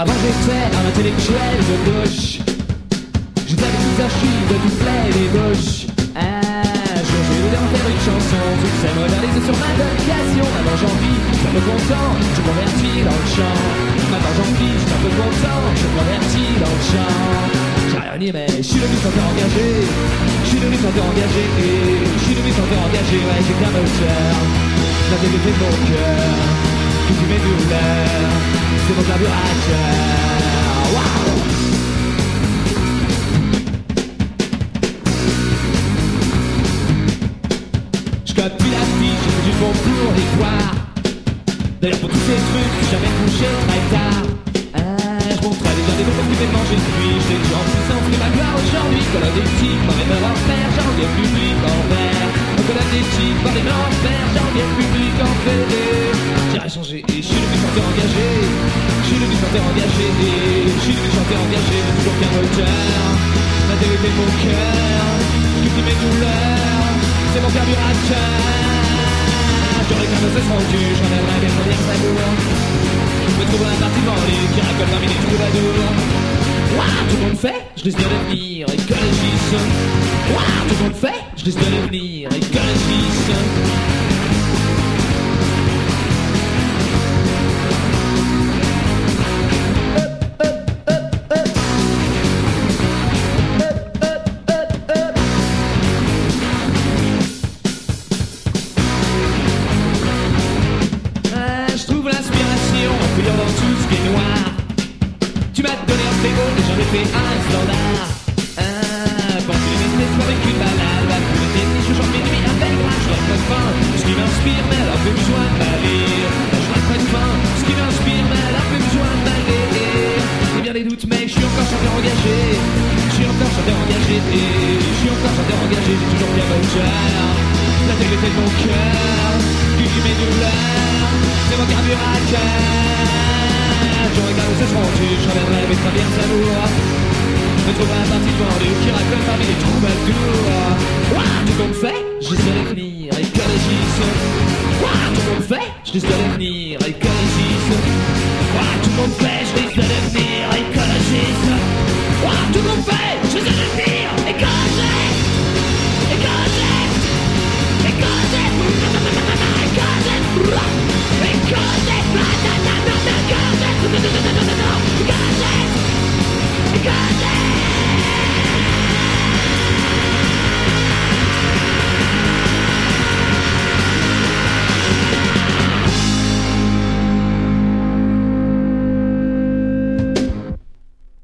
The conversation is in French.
Avant j'étais un intellectuel de gauche. J'étais avec des archives de toutes les débauches. Un jour j'ai voulu en faire une chanson. Succès modernisé sur ma vocation. Maintenant j'en vis, j'suis un peu content. Je me convertis dans le chant. Maintenant j'en vis, j'suis un peu content. Je me convertis dans le chant. J'ai rien dit mais j'suis devenu chanteur engagé. J'suis devenu chanteur engagé. J'suis devenu chanteur engagé. Ouais, j'ai qu'un moteur. La vérité de mon cœur. Toutes mes douleurs. C'est mon carburateur. Waouh! J'copie la fiche, j'ai fait du bon pour les voir. D'ailleurs pour tous ces trucs, j'ai jamais couché très tard. J'montrais déjà des bonbons qui fait manger de pluie. J'étais déjà en puissance, mais ma gloire aujourd'hui. Colonne des types, mauvais de l'enfer, janvier public en vert. Colonne des types, mauvais de l'enfer, janvier public en VD. J'ai rien changé et j'suis devenu chanteur engagé. J'suis devenu chanteur engagé et j'suis devenu chanteur engagé. J'ai toujours qu'un moteur, la vérité de mon cœur. J'coupe mes douleurs, c'est mon carburateur. J'aurais qu'un cesse rendu, j'en aimerais bien dire ça lourd. Je me trouve un parti vendu qui racole parmi les troubadours. Ouah, tout le monde fait, je risque de devenir écologiste. Ouah, tout le monde fait, je risque de devenir écologiste. Dans tout ce qui est noir, tu m'as donné un fléau et j'en ai fait un standard. Penser les business avec une balade, la pluie d'été, je chante mes nuits avec moi, je reste pas de faim. Ce qui m'inspire, mais elle a peu besoin de m'aller. Je reste pas de faim. Ce qui m'inspire, mais elle a peu besoin de m'aller. J'ai bien des doutes, mais je suis encore chanteur engagé. Je suis encore chanteur engagé. Je suis encore chanteur engagé, j'ai toujours bien mon cœur. L'intégrité de mon cœur, qui dit mes douleurs, c'est mon carburateur. J'aurais qu'un cesse rendu, je reviendrai mes traverses d'amour. Me trouverai un parti vendu qui racole parmi les troubadours. Ouah, tout le monde fait, je risque de devenir écologiste. Ouah, tout le monde fait, je risque de devenir écologiste. Ouah, tout le monde fait.